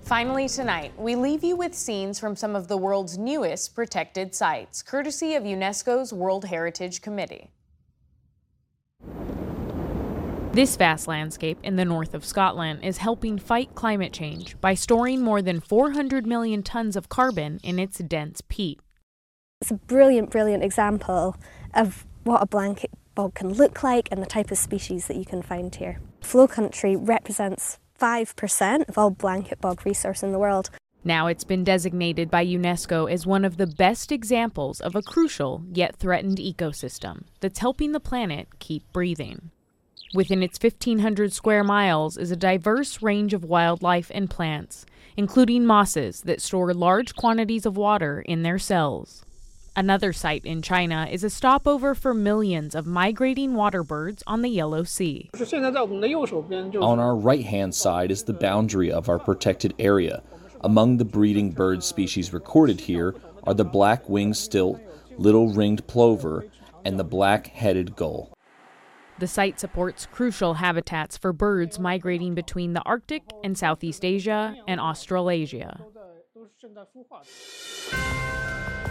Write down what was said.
Finally tonight, we leave you with scenes from some of the world's newest protected sites, courtesy of UNESCO's World Heritage Committee. This vast landscape in the north of Scotland is helping fight climate change by storing more than 400 million tons of carbon in its dense peat. It's a brilliant, brilliant example of what a blanket bog can look like and the type of species that you can find here. Flow country represents 5% of all blanket bog resource in the world. Now it's been designated by UNESCO as one of the best examples of a crucial yet threatened ecosystem that's helping the planet keep breathing. Within its 1,500 square miles is a diverse range of wildlife and plants, including mosses that store large quantities of water in their cells. Another site in China is a stopover for millions of migrating water birds on the Yellow Sea. On our right-hand side is the boundary of our protected area. Among the breeding bird species recorded here are the black-winged stilt, little ringed plover, and the black-headed gull. The site supports crucial habitats for birds migrating between the Arctic and Southeast Asia and Australasia.